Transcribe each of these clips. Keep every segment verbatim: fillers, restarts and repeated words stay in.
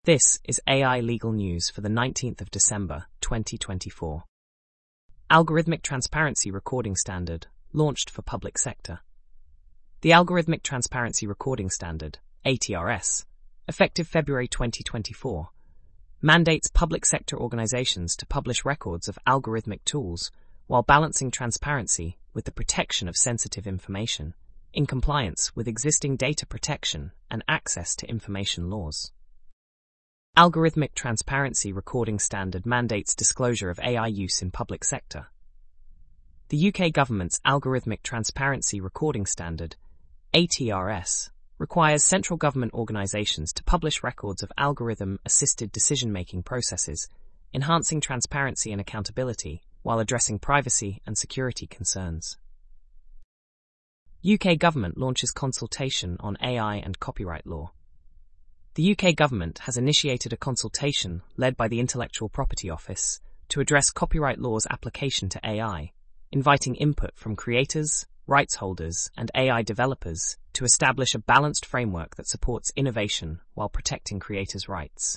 This is A I Legal News for the nineteenth of December, twenty twenty-four. Algorithmic Transparency Recording Standard, launched for public sector. The Algorithmic Transparency Recording Standard, A T R S, effective February twenty twenty-four, mandates public sector organizations to publish records of algorithmic tools while balancing transparency with the protection of sensitive information, in compliance with existing data protection and access to information laws. Algorithmic Transparency Recording Standard mandates disclosure of A I use in public sector. The U K government's Algorithmic Transparency Recording Standard, A T R S, requires central government organisations to publish records of algorithm-assisted decision-making processes, enhancing transparency and accountability while addressing privacy and security concerns. U K government launches consultation on A I and copyright law. The U K government has initiated a consultation led by the Intellectual Property Office to address copyright law's application to A I, inviting input from creators, rights holders, and A I developers to establish a balanced framework that supports innovation while protecting creators' rights.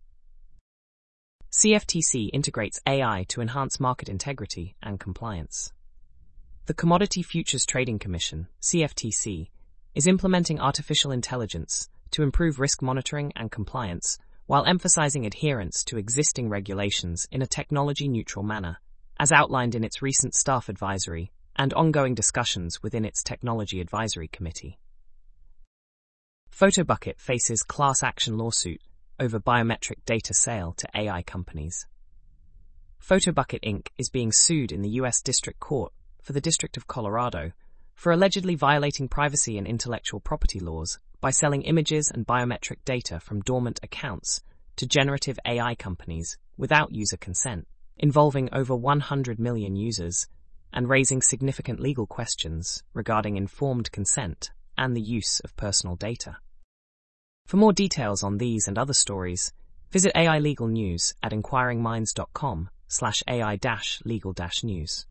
C F T C integrates A I to enhance market integrity and compliance. The Commodity Futures Trading Commission, C F T C, is implementing artificial intelligence to improve risk monitoring and compliance while emphasizing adherence to existing regulations in a technology-neutral manner, as outlined in its recent staff advisory and ongoing discussions within its Technology Advisory Committee. Photobucket faces class action lawsuit over biometric data sale to A I companies. Photobucket Incorporated is being sued in the U S District Court for the District of Colorado for allegedly violating privacy and intellectual property laws by selling images and biometric data from dormant accounts to generative A I companies without user consent, involving over one hundred million users and raising significant legal questions regarding informed consent and the use of personal data. For more details on these and other stories, visit A I Legal News at inquiring minds dot com slash A I legal news.